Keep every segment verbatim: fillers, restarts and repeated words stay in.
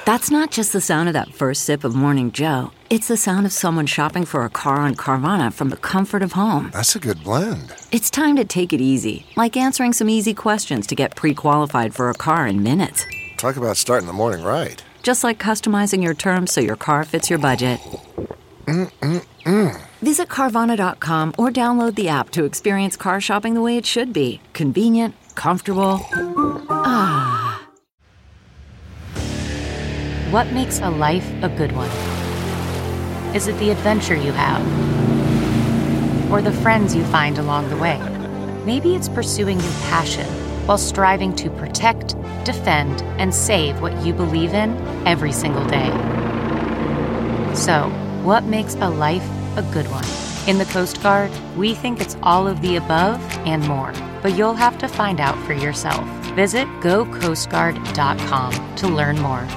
That's not just the sound of that first sip of Morning Joe. It's the sound of someone shopping for a car on Carvana from the comfort of home. That's a good blend. It's time to take it easy, like answering some easy questions to get pre-qualified for a car in minutes. Talk about starting the morning right. Just like customizing your terms so your car fits your budget. Mm-mm-mm. Visit Carvana dot com or download the app to experience car shopping the way it should be. Convenient, comfortable. Ah. What makes a life a good one? Is it the adventure you have? Or the friends you find along the way? Maybe it's pursuing your passion while striving to protect, defend, and save what you believe in every single day. So, what makes a life a good one? In the Coast Guard, we think it's all of the above and more, but you'll have to find out for yourself. Visit go coast guard dot com to learn more.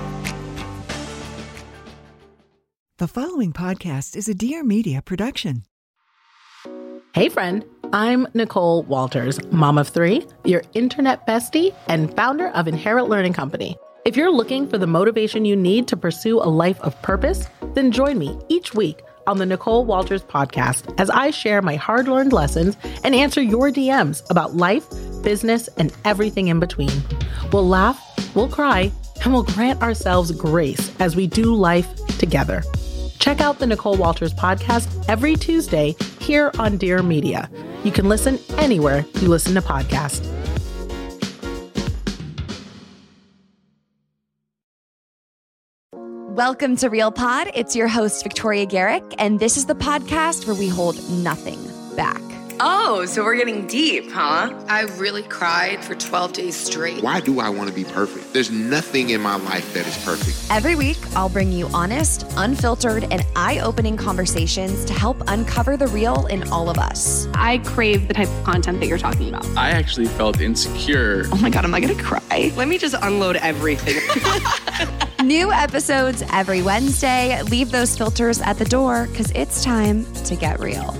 The following podcast is a Dear Media production. Hey friend, I'm Nicole Walters, mom of three, your internet bestie, and founder of Inherit Learning Company. If you're looking for the motivation you need to pursue a life of purpose, then join me each week on the Nicole Walters podcast as I share my hard-learned lessons and answer your D Ms about life, business, and everything in between. We'll laugh, we'll cry, and we'll grant ourselves grace as we do life together. Check out the Nicole Walters podcast every Tuesday here on Dear Media. You can listen anywhere you listen to podcasts. Welcome to Real Pod. It's your host, Victoria Garrick, and this is the podcast where we hold nothing back. Oh, so we're getting deep, huh? I really cried for twelve days straight. Why do I want to be perfect? There's nothing in my life that is perfect. Every week, I'll bring you honest, unfiltered, and eye-opening conversations to help uncover the real in all of us. I crave the type of content that you're talking about. I actually felt insecure. Oh my God, am I going to cry? Let me just unload everything. New episodes every Wednesday. Leave those filters at the door because it's time to get real.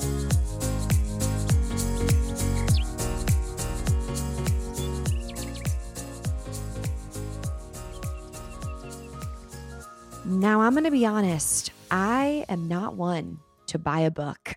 Now, I'm going to be honest. I am not one to buy a book.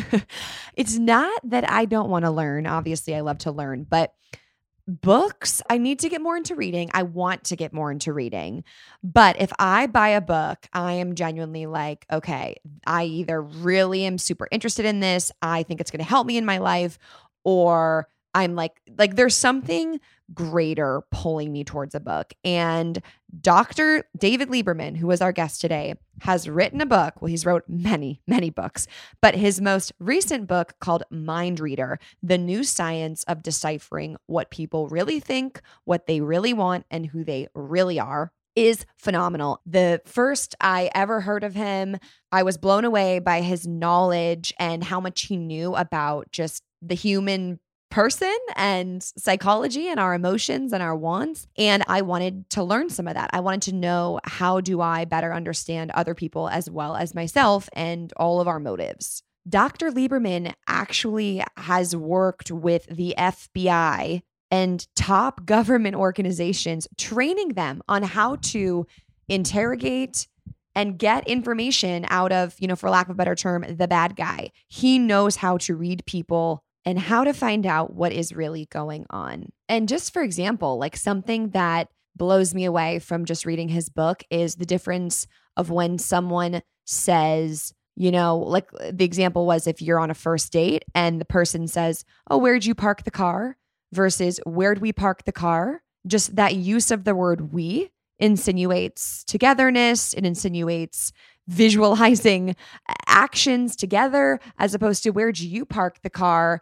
It's not that I don't want to learn. Obviously, I love to learn, but books, I need to get more into reading. I want to get more into reading. But if I buy a book, I am genuinely like, okay, I either really am super interested in this, I think it's going to help me in my life, or I'm like, like there's something greater pulling me towards a book. And Doctor David Lieberman, who was our guest today, has written a book. Well, he's wrote many, many books, but his most recent book called Mind Reader, The New Science of Deciphering What People Really Think, What They Really Want, and Who They Really Are, is phenomenal. The first I ever heard of him, I was blown away by his knowledge and how much he knew about just the human person and psychology and our emotions and our wants. And I wanted to learn some of that. I wanted to know, how do I better understand other people as well as myself and all of our motives? Doctor Lieberman actually has worked with the F B I and top government organizations, training them on how to interrogate and get information out of, you know, for lack of a better term, the bad guy. He knows how to read people and how to find out what is really going on. And just for example, like something that blows me away from just reading his book is the difference of when someone says, you know, like the example was if you're on a first date and the person says, oh, where'd you park the car? Versus where'd we park the car? Just that use of the word we insinuates togetherness. It insinuates visualizing actions together, as opposed to where'd you park the car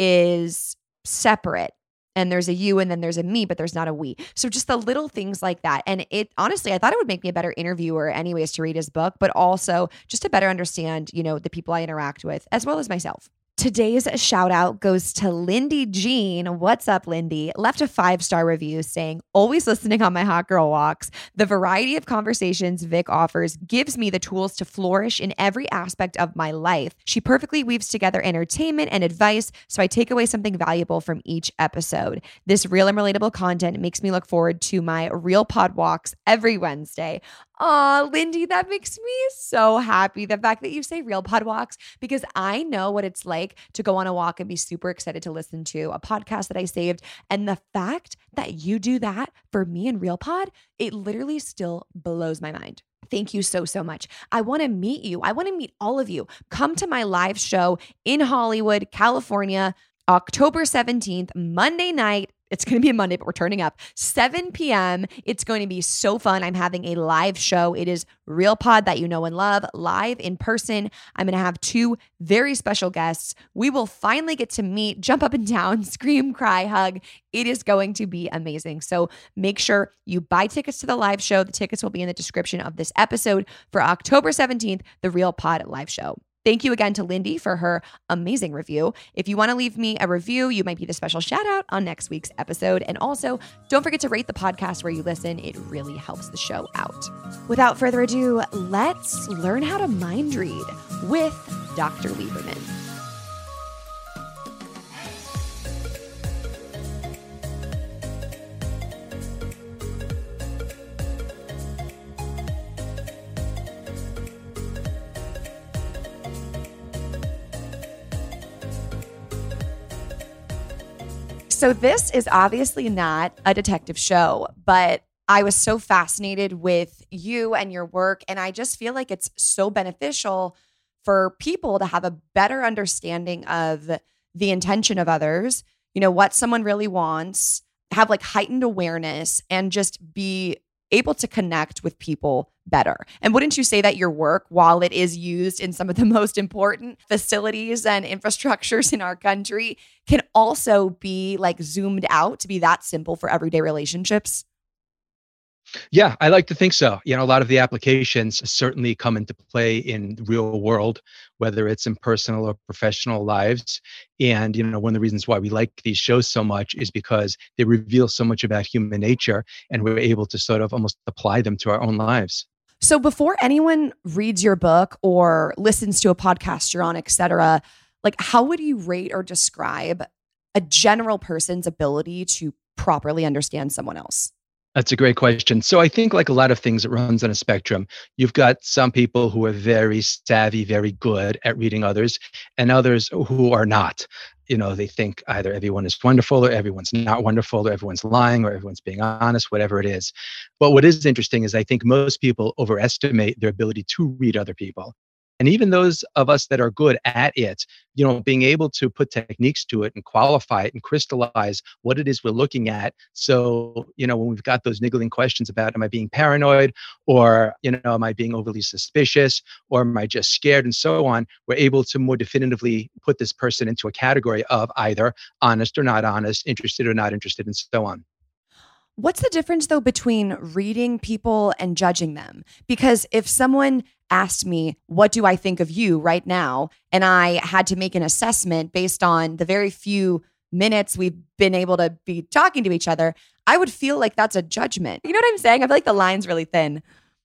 is separate. And there's a you and then there's a me, but there's not a we. So just the little things like that. And it honestly, I thought it would make me a better interviewer anyways to read his book, but also just to better understand, you know, the people I interact with as well as myself. Today's shout out goes to Lindy Jean. What's up, Lindy? Left a five-star review saying, always listening on my hot girl walks. The variety of conversations Vic offers gives me the tools to flourish in every aspect of my life. She perfectly weaves together entertainment and advice, so I take away something valuable from each episode. This real and relatable content makes me look forward to my Real Pod walks every Wednesday. Aw, Lindy, that makes me so happy. The fact that you say Real Pod walks, because I know what it's like to go on a walk and be super excited to listen to a podcast that I saved. And the fact that you do that for me and Real Pod, it literally still blows my mind. Thank you so, so much. I want to meet you. I want to meet all of you. Come to my live show in Hollywood, California, October seventeenth, Monday night. It's going to be a Monday, but we're turning up. seven p.m. It's going to be so fun. I'm having a live show. It is Real Pod that you know and love, live in person. I'm going to have two very special guests. We will finally get to meet, jump up and down, scream, cry, hug. It is going to be amazing. So make sure you buy tickets to the live show. The tickets will be in the description of this episode for October seventeenth, the Real Pod live show. Thank you again to Lindy for her amazing review. If you want to leave me a review, you might be the special shout out on next week's episode. And also, don't forget to rate the podcast where you listen. It really helps the show out. Without further ado, let's learn how to mind read with Doctor Lieberman. So this is obviously not a detective show, but I was so fascinated with you and your work, and I just feel like it's so beneficial for people to have a better understanding of the intention of others, you know, what someone really wants, have like heightened awareness, and just be able to connect with people better. And wouldn't you say that your work, while it is used in some of the most important facilities and infrastructures in our country, can also be like zoomed out to be that simple for everyday relationships? Yeah, I like to think so. You know, a lot of the applications certainly come into play in the real world, whether it's in personal or professional lives. And, you know, one of the reasons why we like these shows so much is because they reveal so much about human nature, and we're able to sort of almost apply them to our own lives. So before anyone reads your book or listens to a podcast you're on, et cetera, like how would you rate or describe a general person's ability to properly understand someone else? That's a great question. So I think like a lot of things, it runs on a spectrum. You've got some people who are very savvy, very good at reading others, and others who are not. You know, they think either everyone is wonderful or everyone's not wonderful or everyone's lying or everyone's being honest, whatever it is. But what is interesting is I think most people overestimate their ability to read other people. And even those of us that are good at it, you know, being able to put techniques to it and qualify it and crystallize what it is we're looking at. So, you know, when we've got those niggling questions about, am I being paranoid, or, you know, am I being overly suspicious, or am I just scared, and so on, we're able to more definitively put this person into a category of either honest or not honest, interested or not interested, and so on. What's the difference, though, between reading people and judging them? Because if someone asked me, what do I think of you right now? And I had to make an assessment based on the very few minutes we've been able to be talking to each other, I would feel like that's a judgment. You know what I'm saying? I feel like the line's really thin.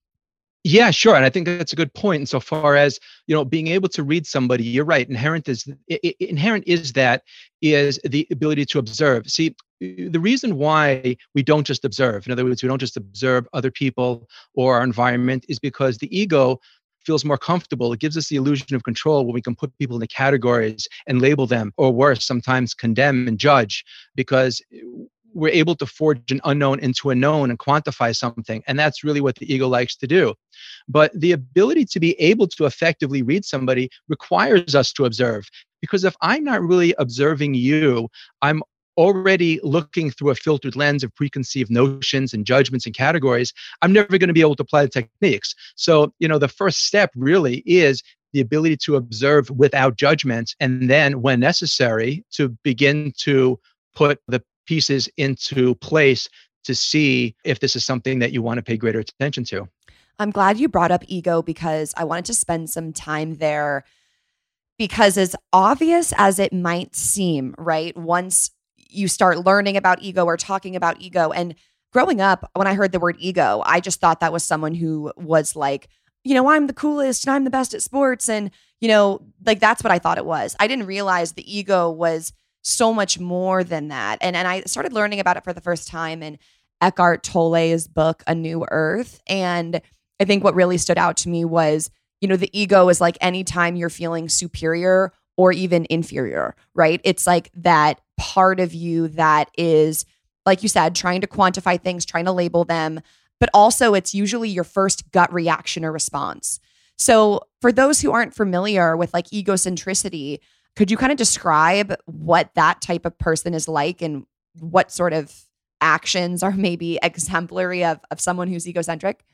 Yeah, sure. And I think that's a good point. Insofar as, you know, being able to read somebody, you're right. Inherent is inherent is that is the ability to observe. See, the reason why we don't just observe, in other words, we don't just observe other people or our environment, is because the ego feels more comfortable. It gives us the illusion of control when we can put people into categories and label them, or worse, sometimes condemn and judge, because we're able to forge an unknown into a known and quantify something. And that's really what the ego likes to do. But the ability to be able to effectively read somebody requires us to observe. Because if I'm not really observing you, I'm already looking through a filtered lens of preconceived notions and judgments and categories. I'm never going to be able to apply the techniques. So, you know, the first step really is the ability to observe without judgment. And then when necessary, to begin to put the pieces into place to see if this is something that you want to pay greater attention to. I'm glad you brought up ego, because I wanted to spend some time there. Because as obvious as it might seem, right? Once you start learning about ego or talking about ego, and growing up, when I heard the word ego, I just thought that was someone who was like, you know, I'm the coolest and I'm the best at sports. And, you know, like that's what I thought it was. I didn't realize the ego was so much more than that. And, and I started learning about it for the first time in Eckhart Tolle's book, A New Earth. And I think what really stood out to me was, you know, the ego is like anytime you're feeling superior or even inferior, right? It's like that part of you that is, like you said, trying to quantify things, trying to label them, but also it's usually your first gut reaction or response. So for those who aren't familiar with like egocentricity, could you kind of describe what that type of person is like and what sort of actions are maybe exemplary of, of someone who's egocentric?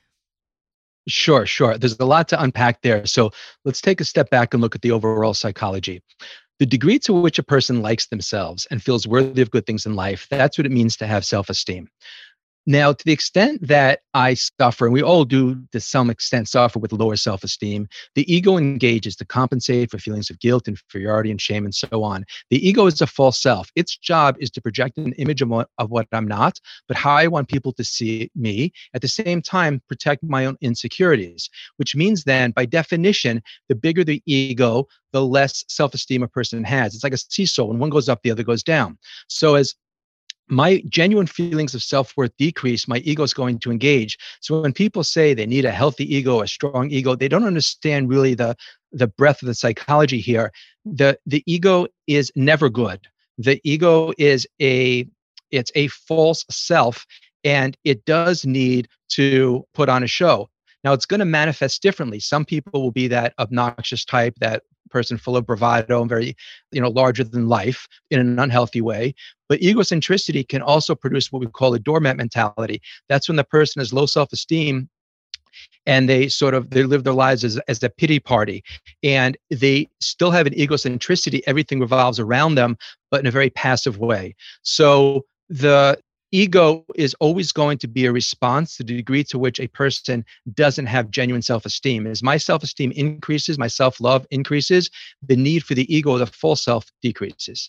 Sure, sure. There's a lot to unpack there. So let's take a step back and look at the overall psychology. The degree to which a person likes themselves and feels worthy of good things in life, that's what it means to have self-esteem. Now, to the extent that I suffer, and we all do to some extent suffer with lower self-esteem, the ego engages to compensate for feelings of guilt, inferiority, and shame, and so on. The ego is a false self. Its job is to project an image of what, of what I'm not, but how I want people to see me, at the same time, protect my own insecurities, which means then, by definition, the bigger the ego, the less self-esteem a person has. It's like a seesaw. When one goes up, the other goes down. So as my genuine feelings of self-worth decrease, my ego is going to engage. So when people say they need a healthy ego, a strong ego, they don't understand really the, the breadth of the psychology here. The, the ego is never good. The ego is a, it's a false self, and it does need to put on a show. Now, it's going to manifest differently. Some people will be that obnoxious type, that person full of bravado and very, you know, larger than life in an unhealthy way. But egocentricity can also produce what we call a doormat mentality. That's when the person has low self-esteem and they sort of, they live their lives as, as a pity party, and they still have an egocentricity. Everything revolves around them, but in a very passive way. So the ego is always going to be a response to the degree to which a person doesn't have genuine self-esteem. As my self-esteem increases, my self-love increases, the need for the ego, the full self, decreases.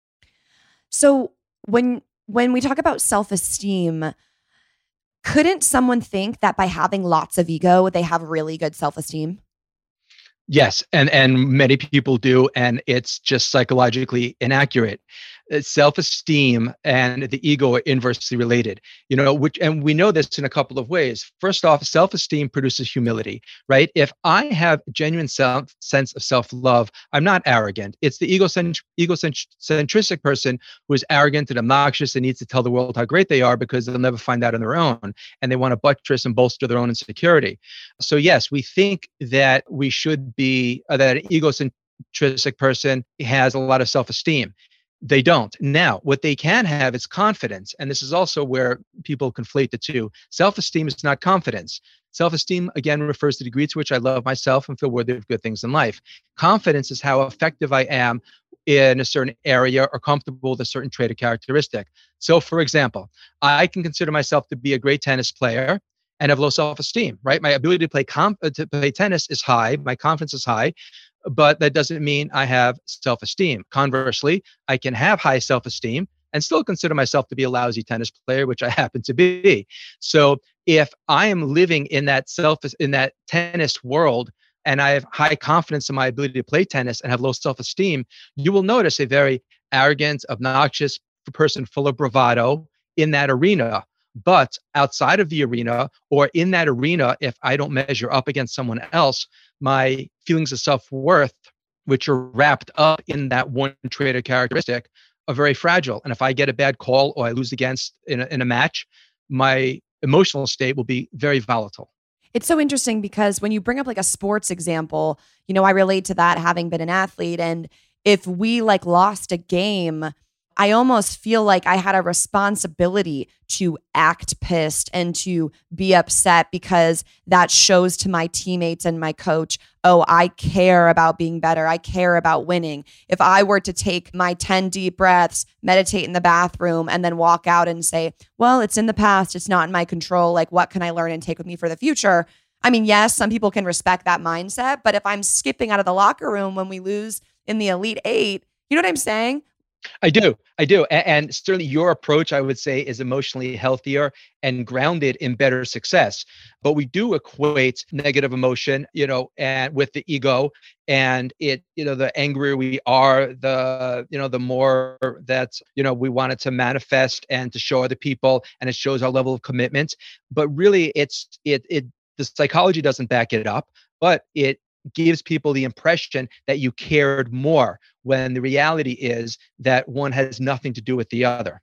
So when when we talk about self-esteem, couldn't someone think that by having lots of ego, they have really good self-esteem? Yes, and and many people do, and it's just psychologically inaccurate. Self-esteem and the ego are inversely related, you know, which, and we know this in a couple of ways. First off, self-esteem produces humility, right? If I have genuine self, sense of self-love, I'm not arrogant. It's the egocent- egocentric person who is arrogant and obnoxious and needs to tell the world how great they are because they'll never find out on their own, and they want to buttress and bolster their own insecurity. So yes, we think that we should be, uh, that an egocentric person has a lot of self-esteem. They don't. Now, what they can have is confidence. And this is also where people conflate the two. Self-esteem is not confidence. Self-esteem, again, refers to the degree to which I love myself and feel worthy of good things in life. Confidence is how effective I am in a certain area or comfortable with a certain trait or characteristic. So, for example, I can consider myself to be a great tennis player and have low self-esteem, right? My ability to play comp- to play tennis is high. My confidence is high. But that doesn't mean I have self-esteem. Conversely, I can have high self-esteem and still consider myself to be a lousy tennis player, which I happen to be. So if I am living in that self, in that tennis world, and I have high confidence in my ability to play tennis and have low self-esteem, you will notice a very arrogant, obnoxious person full of bravado in that arena. But outside of the arena, or in that arena, if I don't measure up against someone else, my feelings of self-worth, which are wrapped up in that one trait or characteristic, are very fragile. And if I get a bad call or I lose against in a, in a match, my emotional state will be very volatile. It's so interesting because when you bring up like a sports example, you know, I relate to that having been an athlete. And if we like lost a game, I almost feel like I had a responsibility to act pissed and to be upset because that shows to my teammates and my coach, oh, I care about being better. I care about winning. If I were to take my ten deep breaths, meditate in the bathroom, and then walk out and say, well, it's in the past, it's not in my control. Like, what can I learn and take with me for the future? I mean, yes, some people can respect that mindset, but if I'm skipping out of the locker room when we lose in the Elite Eight, you know what I'm saying? I do. I do. And, and certainly your approach, I would say, is emotionally healthier and grounded in better success. But we do equate negative emotion, you know, and with the ego, and it, you know, the angrier we are, the, you know, the more that, you know, we want it to manifest and to show other people, and it shows our level of commitment. But really it's, it, it, the psychology doesn't back it up, but it gives people the impression that you cared more, when the reality is that one has nothing to do with the other.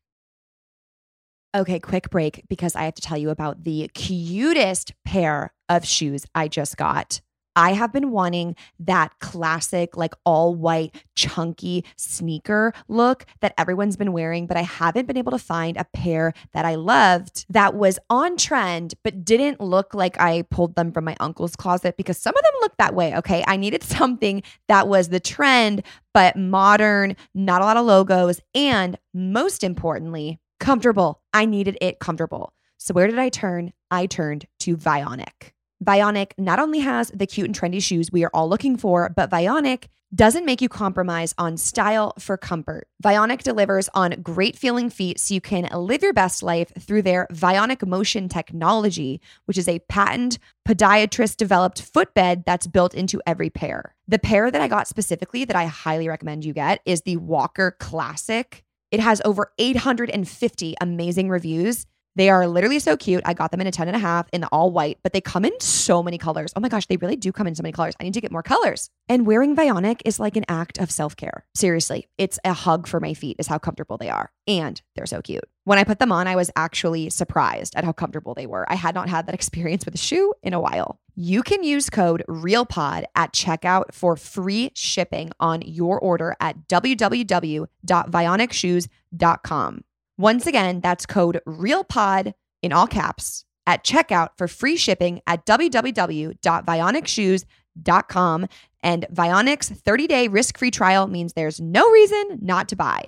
Okay, quick break, because I have to tell you about the cutest pair of shoes I just got. I have been wanting that classic, like all white, chunky sneaker look that everyone's been wearing, but I haven't been able to find a pair that I loved that was on trend, but didn't look like I pulled them from my uncle's closet, because some of them look that way. Okay. I needed something that was the trend, but modern, not a lot of logos, and most importantly, comfortable. I needed it comfortable. So where did I turn? I turned to Vionic. Vionic not only has the cute and trendy shoes we are all looking for, but Vionic doesn't make you compromise on style for comfort. Vionic delivers on great feeling feet so you can live your best life through their Vionic Motion technology, which is a patent podiatrist developed footbed that's built into every pair. The pair that I got specifically that I highly recommend you get is the Walker Classic. It has over eight hundred fifty amazing reviews. They are literally so cute. I got them in a ten and a half in the all white, but they come in so many colors. Oh my gosh, they really do come in so many colors. I need to get more colors. And wearing Vionic is like an act of self-care. Seriously, it's a hug for my feet is how comfortable they are. And they're so cute. When I put them on, I was actually surprised at how comfortable they were. I had not had that experience with a shoe in a while. You can use code REALPOD at checkout for free shipping on your order at w w w dot vionic shoes dot com. Once again, that's code REALPOD in all caps at checkout for free shipping at w w w dot vionic shoes dot com. And Vionic's thirty-day risk-free trial means there's no reason not to buy.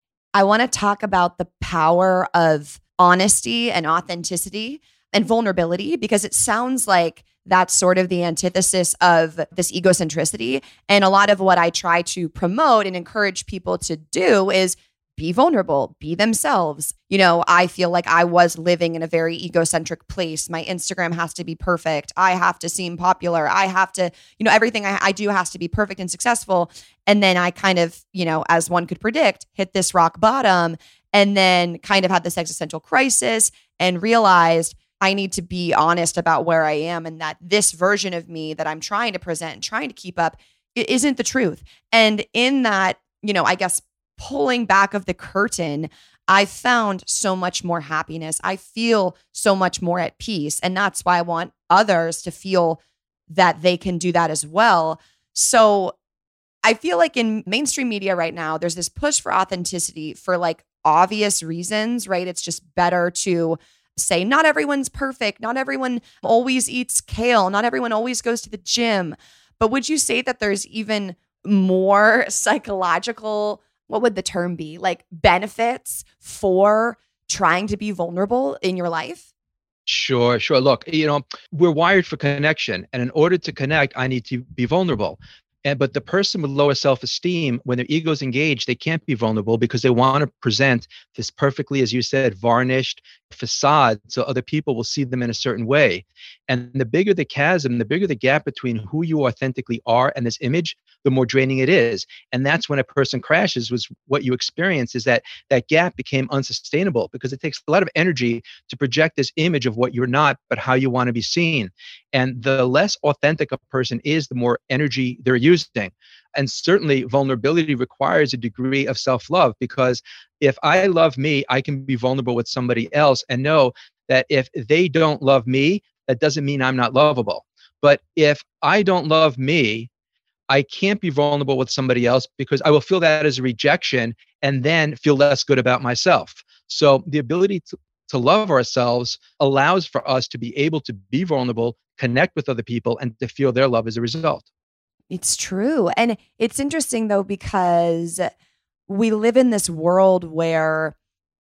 I want to talk about the power of honesty and authenticity and vulnerability, because it sounds like that's sort of the antithesis of this egocentricity. And a lot of what I try to promote and encourage people to do is be vulnerable, be themselves. You know, I feel like I was living in a very egocentric place. My Instagram has to be perfect. I have to seem popular. I have to, you know, everything I, I do has to be perfect and successful. And then I kind of, you know, as one could predict, hit this rock bottom, and then kind of had this existential crisis and realized I need to be honest about where I am, and that this version of me that I'm trying to present and trying to keep up, it isn't the truth. And in that, you know, I guess pulling back of the curtain, I found so much more happiness. I feel so much more at peace. And that's why I want others to feel that they can do that as well. So I feel like in mainstream media right now, there's this push for authenticity for like obvious reasons, right? It's just better to say not everyone's perfect. Not everyone always eats kale. Not everyone always goes to the gym. But would you say that there's even more psychological, what would the term be, like benefits for trying to be vulnerable in your life? Sure, sure. Look, you know, we're wired for connection. And in order to connect, I need to be vulnerable. And, but the person with lower self-esteem, when their ego's engaged, they can't be vulnerable because they want to present this perfectly, as you said, varnished facade so other people will see them in a certain way. And the bigger the chasm, the bigger the gap between who you authentically are and this image, the more draining it is. And that's when a person crashes, was what you experience, is that that gap became unsustainable because it takes a lot of energy to project this image of what you're not, but how you want to be seen. And the less authentic a person is, the more energy they're using. And certainly vulnerability requires a degree of self-love, because if I love me, I can be vulnerable with somebody else and know that if they don't love me, that doesn't mean I'm not lovable. But if I don't love me, I can't be vulnerable with somebody else because I will feel that as a rejection and then feel less good about myself. So the ability to, to love ourselves allows for us to be able to be vulnerable, connect with other people, and to feel their love as a result. It's true. And it's interesting though, because we live in this world where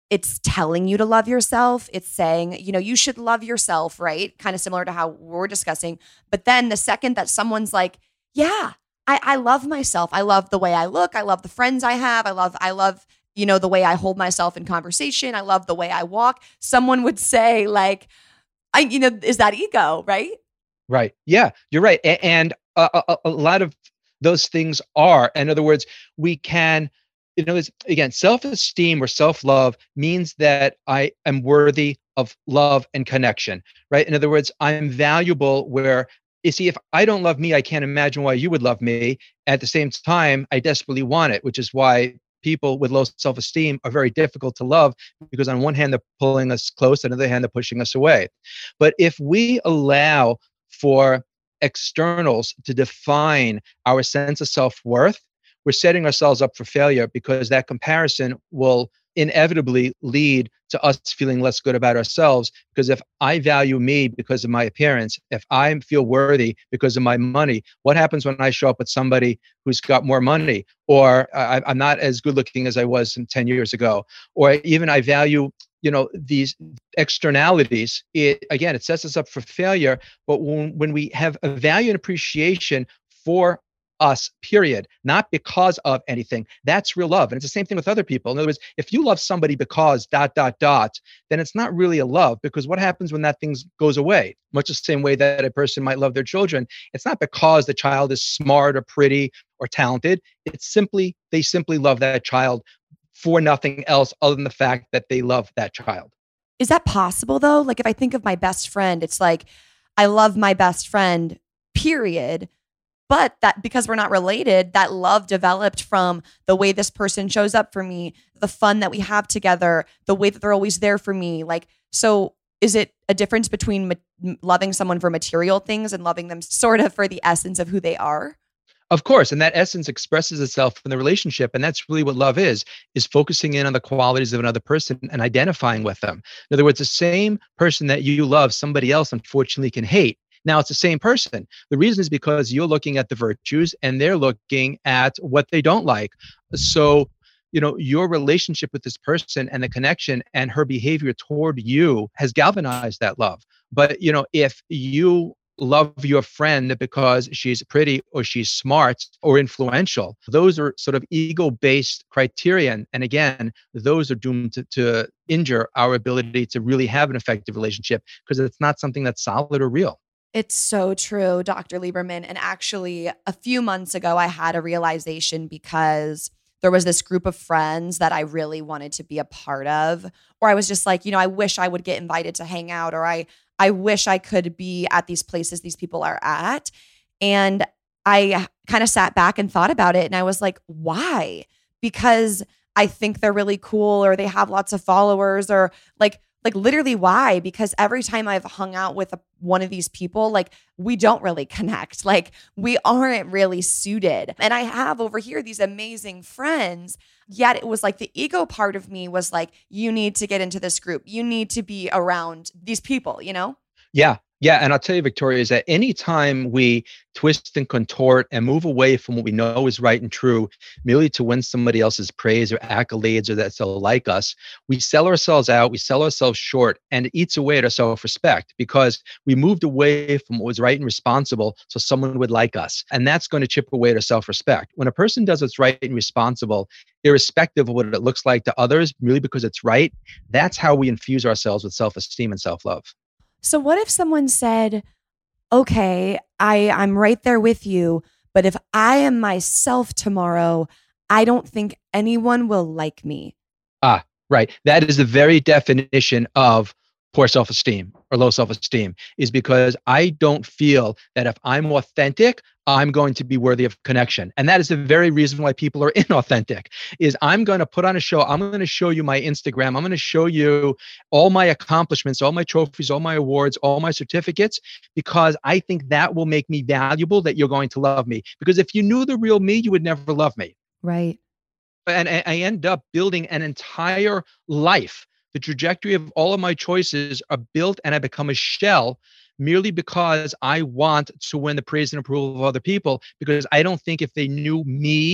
it's telling you to love yourself. It's saying, you know, you should love yourself, right? Kind of similar to how we're discussing. But then the second that someone's like, yeah, I, I love myself. I love the way I look. I love the friends I have. I love, I love, you know, the way I hold myself in conversation. I love the way I walk. Someone would say like, I, you know, is that ego, right? Right. Yeah, you're right. A- And a, a, a lot of those things are, in other words, we can, you know, it's, again, self-esteem or self-love means that I am worthy of love and connection, right? In other words, I'm valuable where, you see, if I don't love me, I can't imagine why you would love me. At the same time, I desperately want it, which is why people with low self-esteem are very difficult to love, because on one hand, they're pulling us close, on the other hand, they're pushing us away. But if we allow for externals to define our sense of self-worth, we're setting ourselves up for failure, because that comparison will inevitably lead to us feeling less good about ourselves. Because if I value me because of my appearance, if I feel worthy because of my money, what happens when I show up with somebody who's got more money, or uh, I'm not as good looking as I was ten years ago, or even I value, you know, these externalities? It, again, it sets us up for failure. But when, when we have a value and appreciation for us, period, not because of anything, that's real love. And it's the same thing with other people. In other words, if you love somebody because dot, dot, dot, then it's not really a love, because what happens when that thing goes away? Much the same way that a person might love their children. It's not because the child is smart or pretty or talented. It's simply, they simply love that child for nothing else other than the fact that they love that child. Is that possible though? Like if I think of my best friend, it's like, I love my best friend, period. But that, because we're not related, that love developed from the way this person shows up for me, the fun that we have together, the way that they're always there for me. Like, so is it a difference between ma- loving someone for material things and loving them sort of for the essence of who they are? Of course. And that essence expresses itself in the relationship. And that's really what love is, is focusing in on the qualities of another person and identifying with them. In other words, the same person that you love, somebody else unfortunately can hate. Now, it's the same person. The reason is because you're looking at the virtues and they're looking at what they don't like. So, you know, your relationship with this person and the connection and her behavior toward you has galvanized that love. But, you know, if you love your friend because she's pretty or she's smart or influential, those are sort of ego-based criterion. And again, those are doomed to, to injure our ability to really have an effective relationship, because it's not something that's solid or real. It's so true, Doctor Lieberman. And actually, a few months ago, I had a realization because there was this group of friends that I really wanted to be a part of, or I was just like, you know, I wish I would get invited to hang out, or I, I wish I could be at these places these people are at. And I kind of sat back and thought about it. And I was like, why? Because I think they're really cool, or they have lots of followers, or like, Like literally why? Because every time I've hung out with a, one of these people, like we don't really connect. Like we aren't really suited. And I have over here these amazing friends, yet it was like the ego part of me was like, you need to get into this group. You need to be around these people, you know? Yeah. Yeah. And I'll tell you, Victoria, is that anytime we twist and contort and move away from what we know is right and true, merely to win somebody else's praise or accolades, or that they'll like us, we sell ourselves out, we sell ourselves short, and it eats away at our self-respect, because we moved away from what was right and responsible so someone would like us. And that's going to chip away at our self-respect. When a person does what's right and responsible, irrespective of what it looks like to others, merely because it's right, that's how we infuse ourselves with self-esteem and self-love. So what if someone said, okay, I, I'm right there with you, but if I am myself tomorrow, I don't think anyone will like me. Ah, right. That is the very definition of poor self-esteem or low self-esteem, is because I don't feel that if I'm authentic, I'm going to be worthy of connection. And that is the very reason why people are inauthentic, is I'm going to put on a show. I'm going to show you my Instagram. I'm going to show you all my accomplishments, all my trophies, all my awards, all my certificates, because I think that will make me valuable, that you're going to love me. Because if you knew the real me, you would never love me. Right. And I end up building an entire life. The trajectory of all of my choices are built, and I become a shell merely because I want to win the praise and approval of other people, because I don't think if they knew me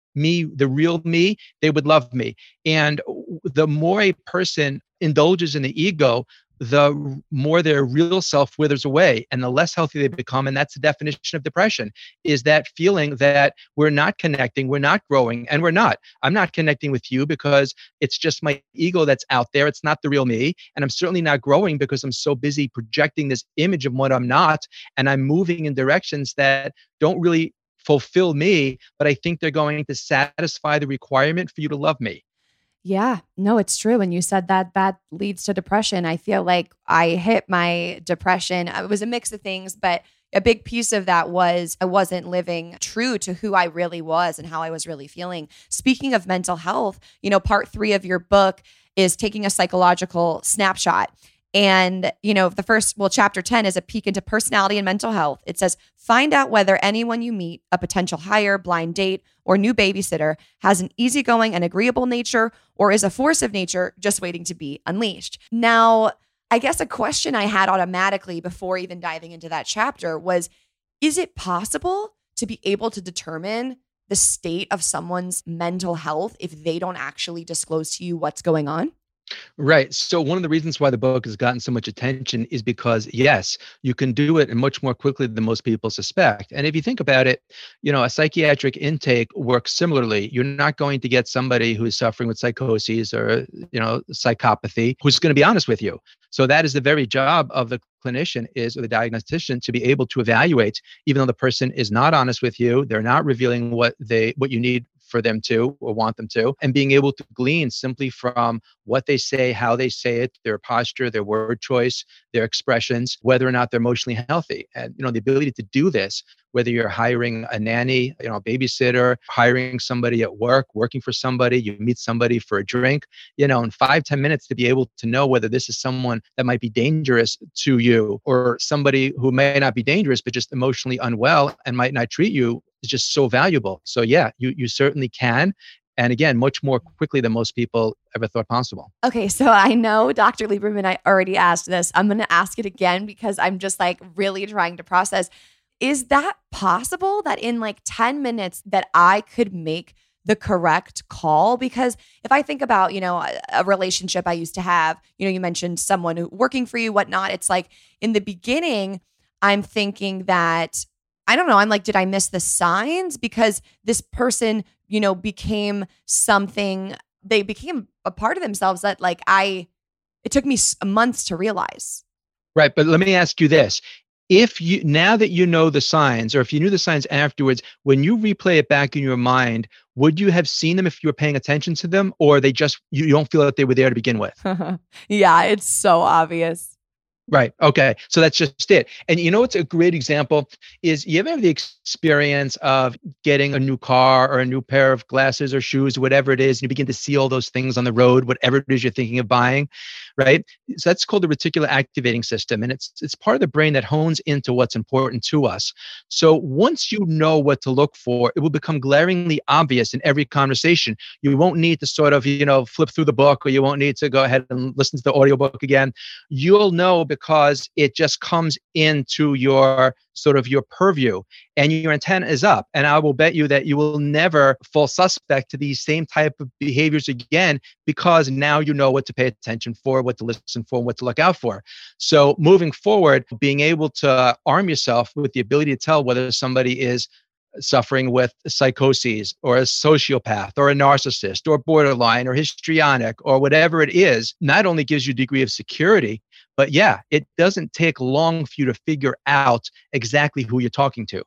me, the real me, they would love me. And the more a person indulges in the ego, the more their real self withers away and the less healthy they become. And that's the definition of depression, is that feeling that we're not connecting, we're not growing, and we're not. I'm not connecting with you because it's just my ego that's out there. It's not the real me. And I'm certainly not growing because I'm so busy projecting this image of what I'm not. And I'm moving in directions that don't really fulfill me, but I think they're going to satisfy the requirement for you to love me. Yeah, no, it's true. And you said that that leads to depression. I feel like I hit my depression. It was a mix of things, but a big piece of that was I wasn't living true to who I really was and how I was really feeling. Speaking of mental health, you know, part three of your book is taking a psychological snapshot. And, you know, the first, well, chapter ten is a peek into personality and mental health. It says, find out whether anyone you meet, a potential hire, blind date, or new babysitter, has an easygoing and agreeable nature or is a force of nature just waiting to be unleashed. Now, I guess a question I had automatically before even diving into that chapter was, is it possible to be able to determine the state of someone's mental health if they don't actually disclose to you what's going on? Right. So one of the reasons why the book has gotten so much attention is because, yes, you can do it and much more quickly than most people suspect. And if you think about it, you know, a psychiatric intake works similarly. You're not going to get somebody who's suffering with psychoses or, you know, psychopathy who's going to be honest with you. So that is the very job of the clinician is, or the diagnostician, to be able to evaluate, even though the person is not honest with you, they're not revealing what they, what you need for them to or want them to, and being able to glean simply from what they say, how they say it, their posture, their word choice, their expressions, whether or not they're emotionally healthy. And, you know, the ability to do this, whether you're hiring a nanny, you know, a babysitter, hiring somebody at work, working for somebody, you meet somebody for a drink, you know, in five, ten minutes to be able to know whether this is someone that might be dangerous to you or somebody who may not be dangerous, but just emotionally unwell and might not treat you is just so valuable. So yeah, you you certainly can. And again, much more quickly than most people ever thought possible. Okay, so I know Doctor Lieberman, I already asked this. I'm going to ask it again because I'm just like really trying to process. Is that possible that in like ten minutes that I could make the correct call? Because if I think about, you know, a, a relationship I used to have, you know, you mentioned someone who working for you, whatnot. It's like in the beginning, I'm thinking that, I don't know, I'm like, did I miss the signs? Because this person, you know, became something, they became a part of themselves that like I, it took me months to realize. Right. But let me ask you this. If you, now that you know the signs, or if you knew the signs afterwards, when you replay it back in your mind, would you have seen them if you were paying attention to them, or they just, you, you don't feel that they were there to begin with? Yeah, it's so obvious. Right. Okay. So that's just it. And you know what's a great example is, you ever have the experience of getting a new car or a new pair of glasses or shoes, whatever it is, and you begin to see all those things on the road, whatever it is you're thinking of buying, right? So that's called the reticular activating system. And it's it's part of the brain that hones into what's important to us. So once you know what to look for, it will become glaringly obvious in every conversation. You won't need to sort of, you know, flip through the book, or you won't need to go ahead and listen to the audiobook again. You'll know because it just comes into your sort of your purview and your antenna is up. And I will bet you that you will never fall suspect to these same type of behaviors again, because now you know what to pay attention for, what to listen for, what to look out for. So moving forward, being able to arm yourself with the ability to tell whether somebody is suffering with psychoses or a sociopath or a narcissist or borderline or histrionic or whatever it is, not only gives you a degree of security, but yeah, it doesn't take long for you to figure out exactly who you're talking to.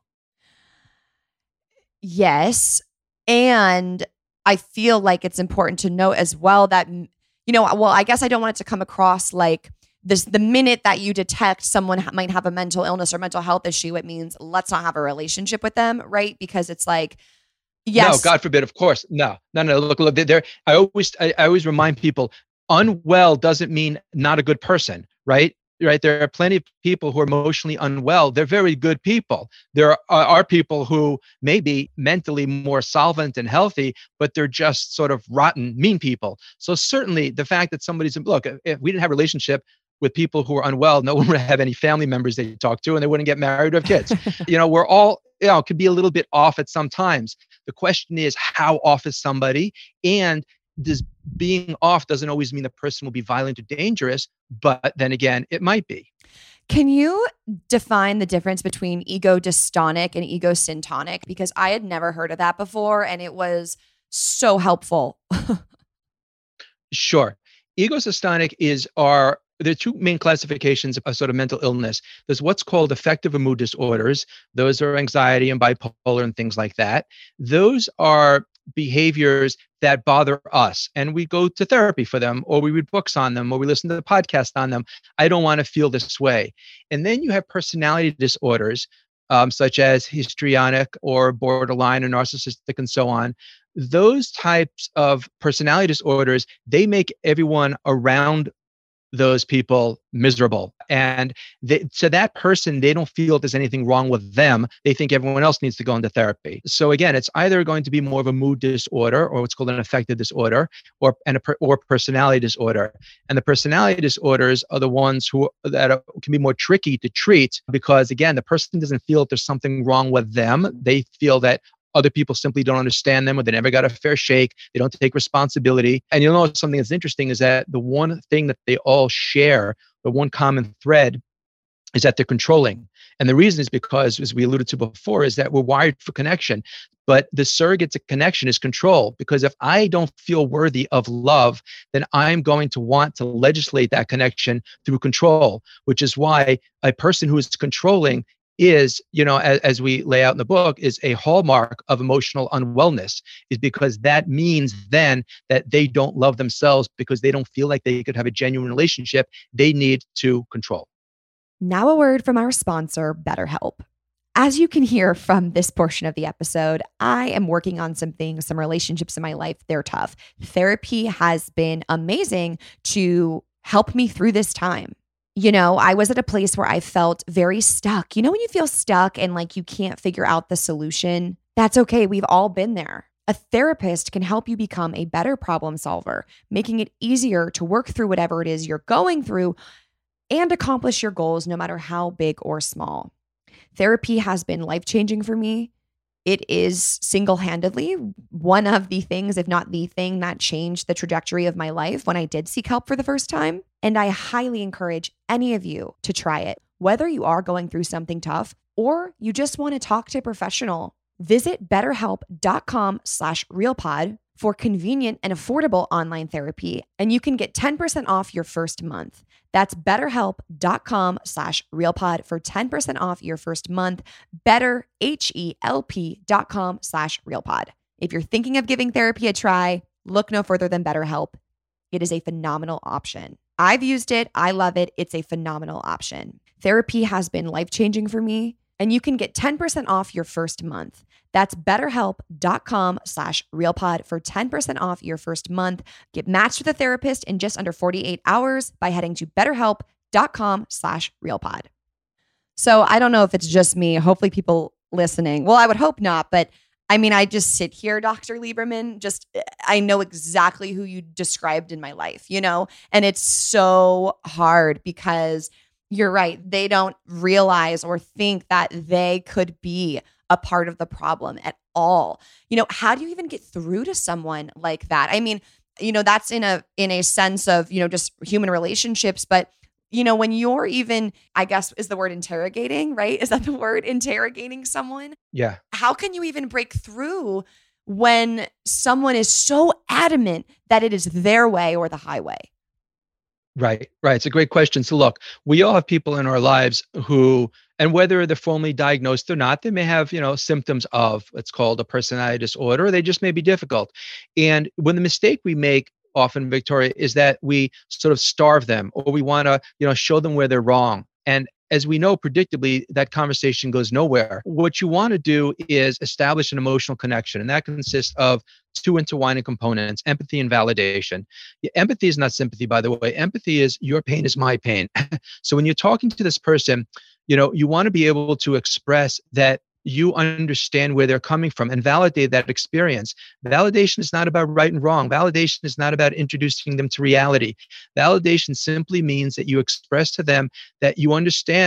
Yes. And I feel like it's important to note as well that, you know, well, I guess I don't want it to come across like this, the minute that you detect someone ha- might have a mental illness or mental health issue, it means let's not have a relationship with them, right? Because it's like, yes. No, God forbid, of course. No, no, no. Look, look, there. I always, I, I always remind people, unwell doesn't mean not a good person, right? Right. There are plenty of people who are emotionally unwell. They're very good people. There are, are people who may be mentally more solvent and healthy, but they're just sort of rotten, mean people. So certainly the fact that somebody's, look, if we didn't have a relationship with people who are unwell, no one would have any family members they talk to, and they wouldn't get married or have kids. You know, we're all, you know, could be a little bit off at some times. The question is, how off is somebody? And does being off doesn't always mean the person will be violent or dangerous, but then again, it might be. Can you define the difference between ego dystonic and ego syntonic? Because I had never heard of that before, and it was so helpful. Sure. Ego systonic is our, there are two main classifications of sort of mental illness. There's what's called affective or mood disorders. Those are anxiety and bipolar and things like that. Those are behaviors that bother us, and we go to therapy for them, or we read books on them, or we listen to the podcast on them. I don't want to feel this way. And then you have personality disorders, um, such as histrionic or borderline or narcissistic and so on. Those types of personality disorders, they make everyone around those people miserable. And they, so that person, they don't feel there's anything wrong with them. They think everyone else needs to go into therapy. So again, it's either going to be more of a mood disorder, or what's called an affective disorder, or and a, or personality disorder. And the personality disorders are the ones who that are, can be more tricky to treat, because again, the person doesn't feel that there's something wrong with them. They feel that other people simply don't understand them, or they never got a fair shake. They don't take responsibility. And you'll know something that's interesting is that the one thing that they all share, the one common thread, is that they're controlling. And the reason is because, as we alluded to before, is that we're wired for connection. But the surrogate to connection is control. Because if I don't feel worthy of love, then I'm going to want to legislate that connection through control, which is why a person who is controlling is, you know, as, as we lay out in the book, is a hallmark of emotional unwellness, is because that means then that they don't love themselves because they don't feel like they could have a genuine relationship. They need to control. Now a word from our sponsor, BetterHelp. As you can hear from this portion of the episode, I am working on some things, some relationships in my life. They're tough. Therapy has been amazing to help me through this time. You know, I was at a place where I felt very stuck. You know, when you feel stuck and like you can't figure out the solution, that's okay. We've all been there. A therapist can help you become a better problem solver, making it easier to work through whatever it is you're going through and accomplish your goals, no matter how big or small. Therapy has been life-changing for me. It is single-handedly one of the things, if not the thing, that changed the trajectory of my life when I did seek help for the first time. And I highly encourage any of you to try it. Whether you are going through something tough or you just want to talk to a professional, visit betterhelp.com slash realpod for convenient and affordable online therapy, and you can get ten percent off your first month. That's betterhelp.com slash realpod for ten percent off your first month. Better, H-E-L-P dot com slash realpod. If you're thinking of giving therapy a try, look no further than BetterHelp. It is a phenomenal option. I've used it. I love it. It's a phenomenal option. Therapy has been life-changing for me, and you can get ten percent off your first month. That's betterhelp.com slash realpod for ten percent off your first month. Get matched with a therapist in just under forty-eight hours by heading to betterhelp.com slash realpod. So I don't know if it's just me. Hopefully people listening, well, I would hope not, but I mean, I just sit here, Doctor Lieberman, just, I know exactly who you described in my life, you know, and it's so hard because you're right. They don't realize or think that they could be a part of the problem at all. You know, how do you even get through to someone like that? I mean, you know, that's in a, in a sense of, you know, just human relationships, but you know, when you're even, I guess is the word interrogating, right? Is that the word, interrogating someone? Yeah. How can you even break through when someone is so adamant that it is their way or the highway? Right, right. It's a great question. So look, we all have people in our lives who, and whether they're formally diagnosed or not, they may have, you know, symptoms of, it's called a personality disorder. They just may be difficult. And when the mistake we make often, Victoria, is that we sort of starve them, or we want to, you know, show them where they're wrong. And as we know, predictably, that conversation goes nowhere. What you want to do is establish an emotional connection, and that consists of two intertwining components: empathy and validation. Yeah, empathy is not sympathy, by the way. Empathy is your pain is my pain. So when you're talking to this person, you know, you want to be able to express that you understand where they're coming from and validate that experience. Validation is not about right and wrong. Validation is not about introducing them to reality. Validation simply means that you express to them that you understand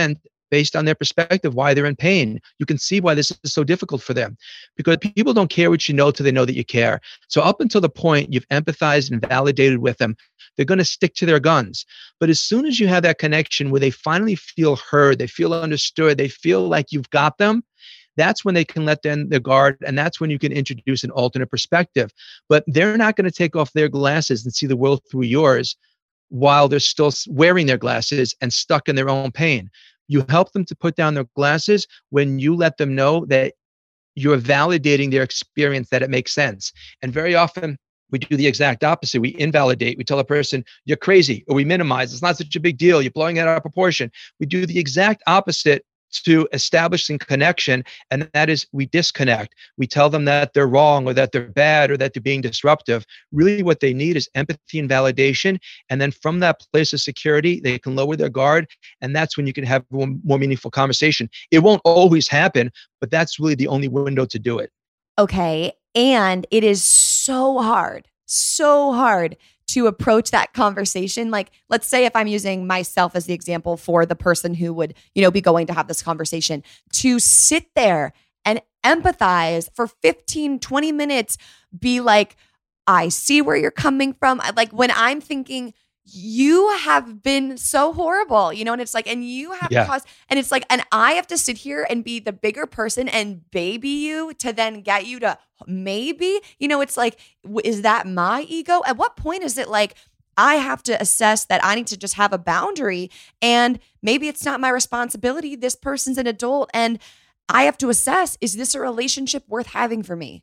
based on their perspective, why they're in pain. You can see why this is so difficult for them, because people don't care what you know till they know that you care. So up until the point you've empathized and validated with them, they're going to stick to their guns. But as soon as you have that connection where they finally feel heard, they feel understood, they feel like you've got them, that's when they can let down their guard, and that's when you can introduce an alternate perspective. But they're not going to take off their glasses and see the world through yours while they're still wearing their glasses and stuck in their own pain. You help them to put down their glasses when you let them know that you're validating their experience, that it makes sense. And very often we do the exact opposite. We invalidate. We tell a person, you're crazy, or we minimize. It's not such a big deal. You're blowing it out of proportion. We do the exact opposite to establishing connection, and that is we disconnect. We tell them that they're wrong or that they're bad or that they're being disruptive. Really what they need is empathy and validation, and then from that place of security, they can lower their guard, and that's when you can have a more meaningful conversation. It won't always happen, but that's really the only window to do it. Okay, and it is so hard, so hard to approach that conversation. Like, let's say if I'm using myself as the example for the person who would, you know, be going to have this conversation, to sit there and empathize for fifteen, twenty minutes, be like, I see where you're coming from. Like when I'm thinking, you have been so horrible, you know, and it's like, and you have yeah. caused, and it's like, and I have to sit here and be the bigger person and baby you to then get you to maybe, you know, it's like, is that my ego? At what point is it like, I have to assess that I need to just have a boundary, and maybe it's not my responsibility. This person's an adult, and I have to assess, is this a relationship worth having for me?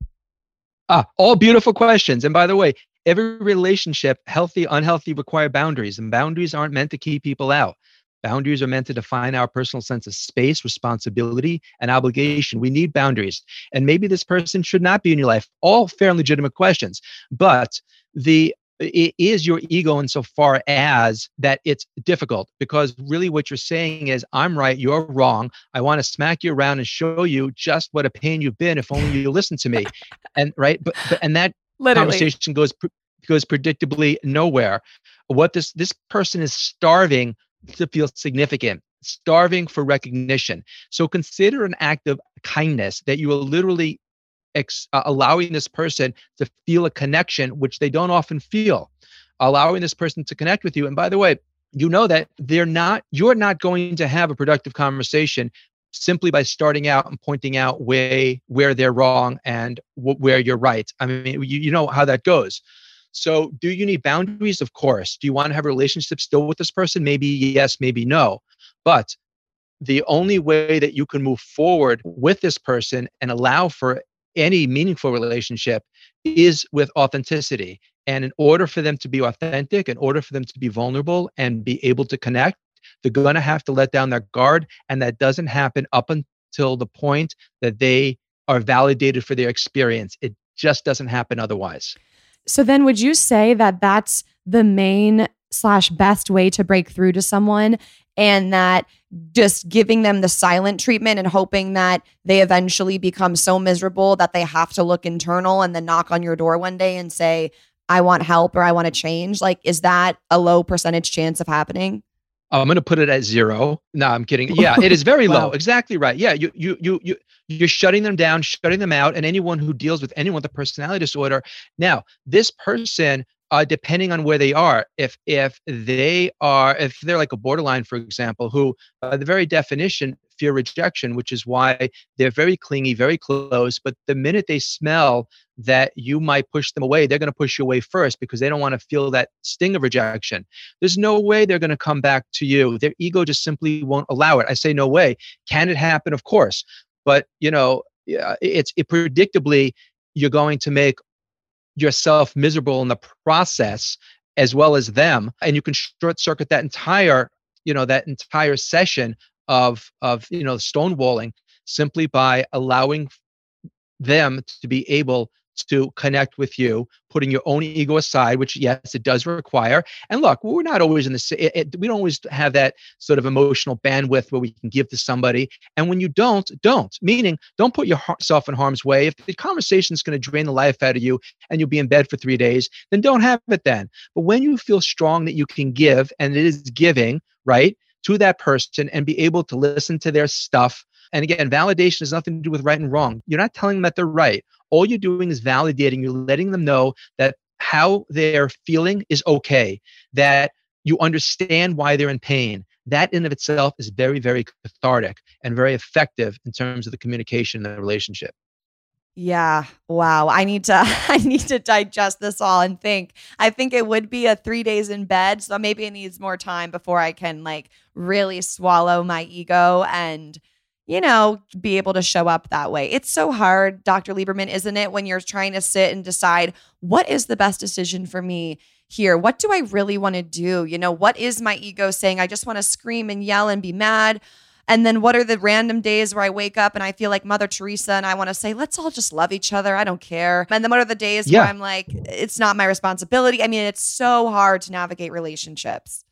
Ah, all beautiful questions. And by the way, every relationship, healthy, unhealthy, require boundaries, and boundaries aren't meant to keep people out. Boundaries are meant to define our personal sense of space, responsibility, and obligation. We need boundaries. And maybe this person should not be in your life. All fair and legitimate questions. But the it is your ego insofar as that it's difficult, because really what you're saying is, I'm right, you're wrong. I want to smack you around and show you just what a pain you've been if only you listen to me. And right, but, but and that Literally. Conversation goes goes predictably nowhere. What this this person is starving to feel significant, starving for recognition. So consider an act of kindness that you are literally ex, uh, allowing this person to feel a connection, which they don't often feel. Allowing this person to connect with you. And by the way, you know that they're not. You're not going to have a productive conversation simply by starting out and pointing out where, where they're wrong and w- where you're right. I mean, you, you know how that goes. So do you need boundaries? Of course. Do you want to have a relationship still with this person? Maybe yes, maybe no. But the only way that you can move forward with this person and allow for any meaningful relationship is with authenticity. And in order for them to be authentic, in order for them to be vulnerable and be able to connect, they're going to have to let down their guard. And that doesn't happen up until the point that they are validated for their experience. It just doesn't happen otherwise. So then would you say that that's the main slash best way to break through to someone, and that just giving them the silent treatment and hoping that they eventually become so miserable that they have to look internal and then knock on your door one day and say, I want help or I want to change? Like, is that a low percentage chance of happening? I'm going to put it at zero. No, I'm kidding. Yeah, it is very wow. low. Exactly right. Yeah, you you you you you're shutting them down, shutting them out, and anyone who deals with anyone with a personality disorder. Now, this person, uh, depending on where they are, if if they are, if they're like a borderline, for example, who by the very definition fear rejection, which is why they're very clingy, very close. But the minute they smell that you might push them away, they're going to push you away first because they don't want to feel that sting of rejection. There's no way they're going to come back to you. Their ego just simply won't allow it. I say no way. Can it happen? Of course. But, you know, it's it predictably, you're going to make yourself miserable in the process as well as them. And you can short circuit that entire, you know, that entire session of, of, you know, stonewalling simply by allowing them to be able to connect with you, putting your own ego aside, which yes, it does require. And look, we're not always in the, it, it, we don't always have that sort of emotional bandwidth where we can give to somebody. And when you don't, don't, meaning don't put yourself in harm's way. If the conversation is going to drain the life out of you and you'll be in bed for three days, then don't have it then. But when you feel strong that you can give, and it is giving, right? to that person and be able to listen to their stuff. And again, validation has nothing to do with right and wrong. You're not telling them that they're right. All you're doing is validating. You're letting them know that how they're feeling is okay, that you understand why they're in pain. That in of itself is very, very cathartic and very effective in terms of the communication in the relationship. Yeah. Wow. I need to I need to digest this all and think. I think it would be a three days in bed. So maybe it needs more time before I can like really swallow my ego and, you know, be able to show up that way. It's so hard, Doctor Lieberman, isn't it, when you're trying to sit and decide what is the best decision for me here? What do I really want to do? You know, what is my ego saying? I just want to scream and yell and be mad. And then what are the random days where I wake up and I feel like Mother Teresa and I want to say, let's all just love each other. I don't care. And then what are the days yeah. where I'm like, it's not my responsibility? I mean, it's so hard to navigate relationships.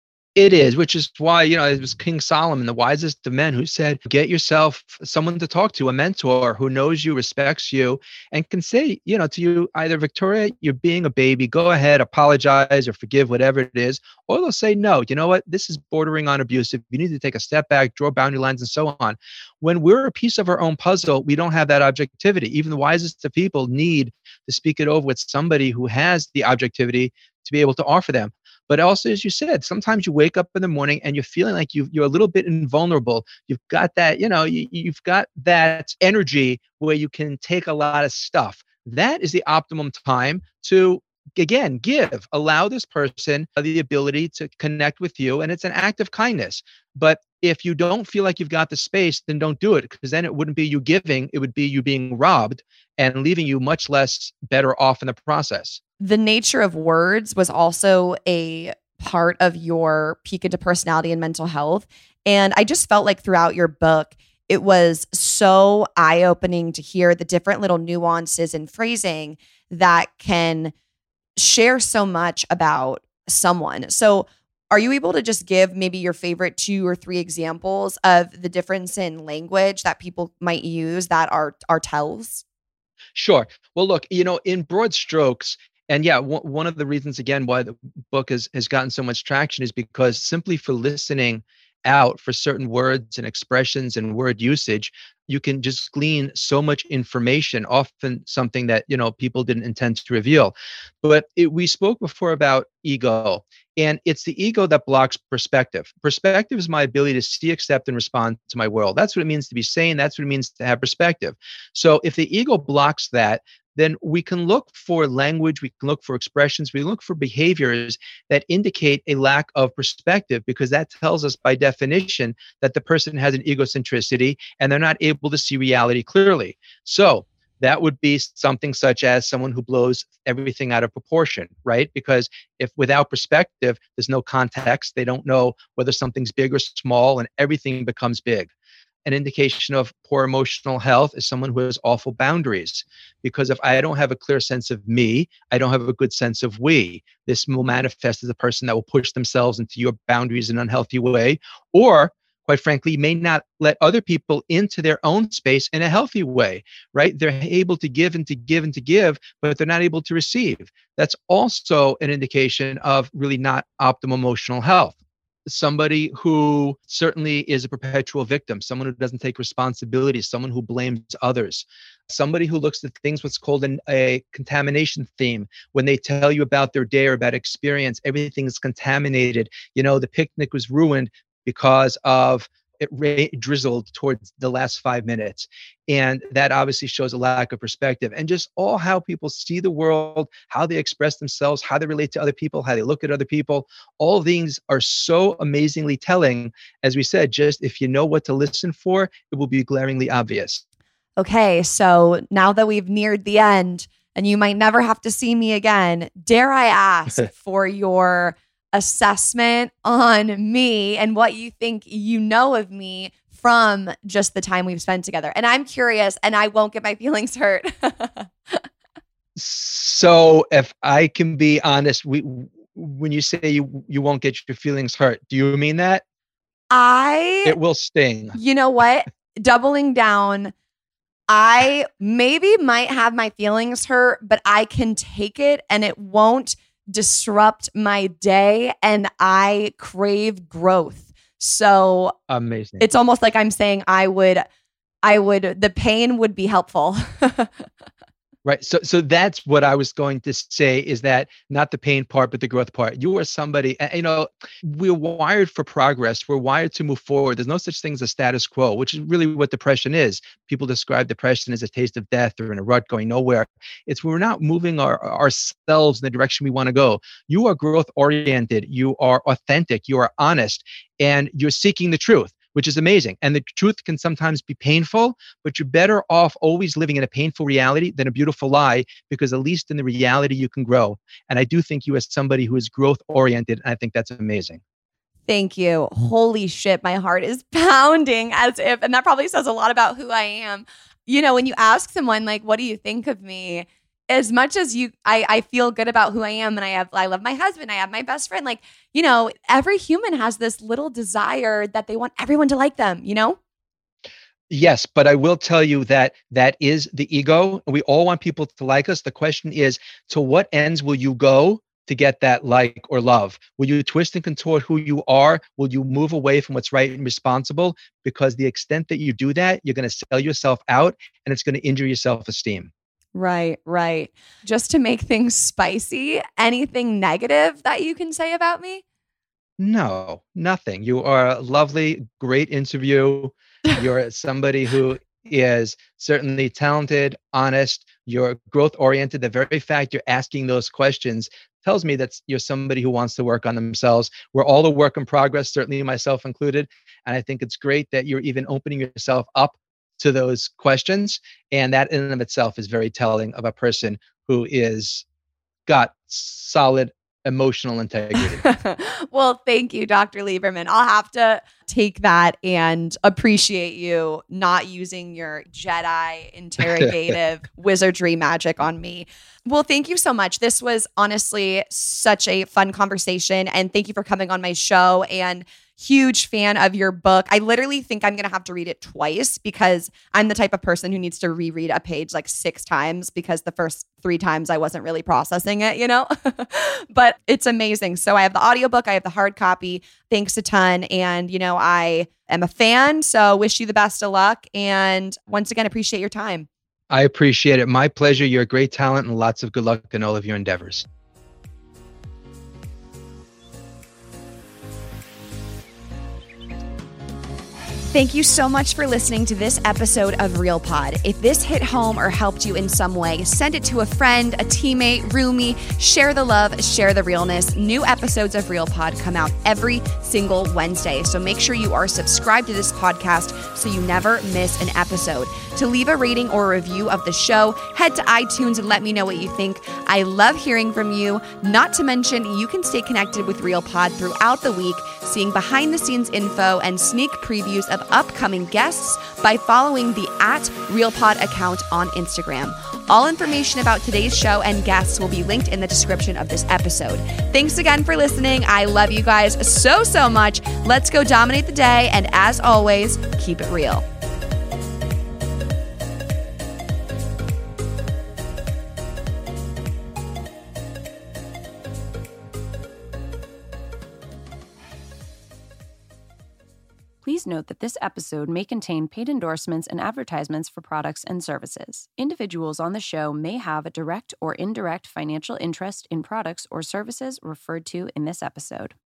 It is, which is why, you know, it was King Solomon, the wisest of men, who said, get yourself someone to talk to, a mentor who knows you, respects you, and can say, you know, to you, either, Victoria, you're being a baby, go ahead, apologize or forgive, whatever it is. Or they'll say, no, you know what, this is bordering on abusive. You need to take a step back, draw boundary lines, and so on. When we're a piece of our own puzzle, we don't have that objectivity. Even the wisest of people need to speak it over with somebody who has the objectivity to be able to offer them. But also, as you said, sometimes you wake up in the morning and you're feeling like you, you're a little bit invulnerable. You've got that, you know, you, you've got that energy where you can take a lot of stuff. That is the optimum time to, again, give, allow this person the ability to connect with you. And it's an act of kindness. But if you don't feel like you've got the space, then don't do it, because then it wouldn't be you giving, it would be you being robbed and leaving you much less better off in the process. The nature of words was also a part of your peek into personality and mental health. And I just felt like throughout your book, it was so eye-opening to hear the different little nuances and phrasing that can share so much about someone. So are you able to just give maybe your favorite two or three examples of the difference in language that people might use that are, are tells? Sure. Well, look, you know, in broad strokes, and yeah, w- one of the reasons, again, why the book has, has gotten so much traction is because simply for listening out for certain words and expressions and word usage, you can just glean so much information, often something that, you know, people didn't intend to reveal. But it, we spoke before about ego, and it's the ego that blocks perspective. Perspective is my ability to see, accept, and respond to my world. That's what it means to be sane. That's what it means to have perspective. So if the ego blocks that, then we can look for language, we can look for expressions, we look for behaviors that indicate a lack of perspective, because that tells us by definition that the person has an egocentricity and they're not able to see reality clearly. So that would be something such as someone who blows everything out of proportion, right? Because if without perspective, there's no context, they don't know whether something's big or small, and everything becomes big. An indication of poor emotional health is someone who has awful boundaries, because if I don't have a clear sense of me, I don't have a good sense of we. This will manifest as a person that will push themselves into your boundaries in an unhealthy way, or quite frankly, may not let other people into their own space in a healthy way, right? They're able to give and to give and to give, but they're not able to receive. That's also an indication of really not optimal emotional health. Somebody who certainly is a perpetual victim, someone who doesn't take responsibility, someone who blames others, somebody who looks at things, what's called an, a contamination theme. When they tell you about their day or about experience, everything is contaminated. You know, the picnic was ruined because of it ra- drizzled towards the last five minutes. And that obviously shows a lack of perspective, and just all how people see the world, how they express themselves, how they relate to other people, how they look at other people. All things are so amazingly telling. As we said, just if you know what to listen for, it will be glaringly obvious. Okay, so now that we've neared the end and you might never have to see me again, dare I ask for your assessment on me and what you think you know of me from just the time we've spent together? And I'm curious, and I won't get my feelings hurt. So if I can be honest, we, when you say you, you won't get your feelings hurt, do you mean that? I, it will sting. You know what? Doubling down, I maybe might have my feelings hurt, but I can take it and it won't disrupt my day, and I crave growth. So amazing. It's almost like I'm saying I would, I would, the pain would be helpful. Right. So so that's what I was going to say, is that not the pain part, but the growth part. You are somebody, you know, we're wired for progress. We're wired to move forward. There's no such thing as a status quo, which is really what depression is. People describe depression as a taste of death or in a rut going nowhere. It's we're not moving our, ourselves in the direction we want to go. You are growth oriented. You are authentic. You are honest, and you're seeking the truth, which is amazing. And the truth can sometimes be painful, but you're better off always living in a painful reality than a beautiful lie, because at least in the reality you can grow. And I do think you as somebody who is growth oriented, and I think that's amazing. Thank you. Holy shit, my heart is pounding as if, and that probably says a lot about who I am. You know, when you ask someone like, what do you think of me? As much as you, I, I feel good about who I am, and I have, I love my husband, I have my best friend. Like, you know, every human has this little desire that they want everyone to like them, you know? Yes, but I will tell you that that is the ego. We all want people to like us. The question is, to what ends will you go to get that like or love? Will you twist and contort who you are? Will you move away from what's right and responsible? Because the extent that you do that, you're going to sell yourself out, and it's going to injure your self-esteem. Right, right. Just to make things spicy, anything negative that you can say about me? No, nothing. You are a lovely, great interview. You're somebody who is certainly talented, honest, you're growth oriented. The very fact you're asking those questions tells me that you're somebody who wants to work on themselves. We're all a work in progress, certainly myself included. And I think it's great that you're even opening yourself up to those questions. And that in and of itself is very telling of a person who is got solid emotional integrity. Well, thank you, Doctor Lieberman. I'll have to take that and appreciate you not using your Jedi interrogative wizardry magic on me. Well, thank you so much. This was honestly such a fun conversation, and thank you for coming on my show, and huge fan of your book. I literally think I'm going to have to read it twice, because I'm the type of person who needs to reread a page like six times, because the first three times I wasn't really processing it, you know, but it's amazing. So I have the audiobook, I have the hard copy. Thanks a ton. And, you know, I am a fan, so wish you the best of luck. And once again, appreciate your time. I appreciate it. My pleasure. You're a great talent, and lots of good luck in all of your endeavors. Thank you so much for listening to this episode of Real Pod. If this hit home or helped you in some way, send it to a friend, a teammate, roomie. Share the love, share the realness. New episodes of Real Pod come out every single Wednesday, so make sure you are subscribed to this podcast so you never miss an episode. To leave a rating or a review of the show, head to iTunes and let me know what you think. I love hearing from you. Not to mention, you can stay connected with Real Pod throughout the week, seeing behind the scenes info and sneak previews of upcoming guests by following the at RealPod account on Instagram. All information about today's show and guests will be linked in the description of this episode. Thanks again for listening. I love you guys so, so much. Let's go dominate the day. And as always, keep it real. Please note that this episode may contain paid endorsements and advertisements for products and services. Individuals on the show may have a direct or indirect financial interest in products or services referred to in this episode.